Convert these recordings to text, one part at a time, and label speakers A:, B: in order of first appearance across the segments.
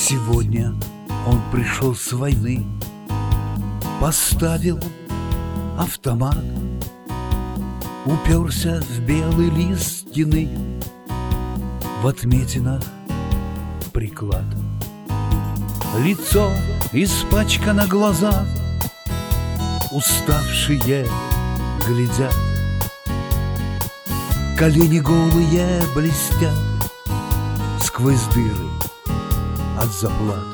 A: Сегодня он пришел с войны, поставил автомат, уперся в белый лист стены, в отметинах приклад. Лицо испачкано, глаза уставшие глядят, колени голые блестят сквозь дыры от заплат.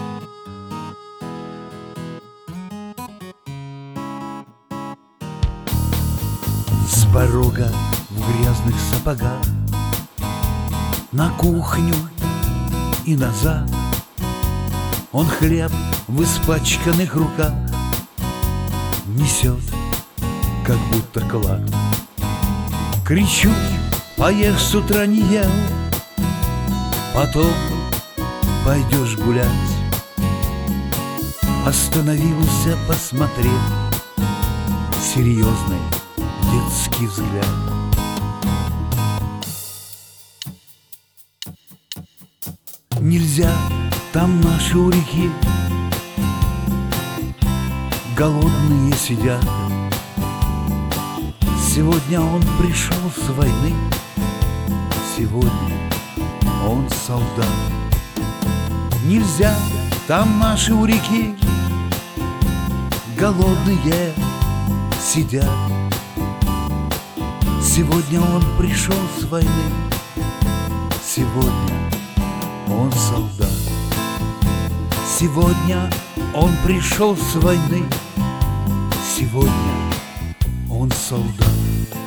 A: С порога в грязных сапогах на кухню и назад он хлеб в испачканных руках несет, как будто клад. Кричу: поешь, с утра не ел, потом пойдешь гулять. Остановился, посмотрел, серьезный детский взгляд. Нельзя, там наши у реки голодные сидят. Сегодня он пришел с войны, сегодня он солдат. Нельзя, там наши у реки голодные сидят. Сегодня он пришел с войны, сегодня он солдат. Сегодня он пришел с войны, сегодня он солдат.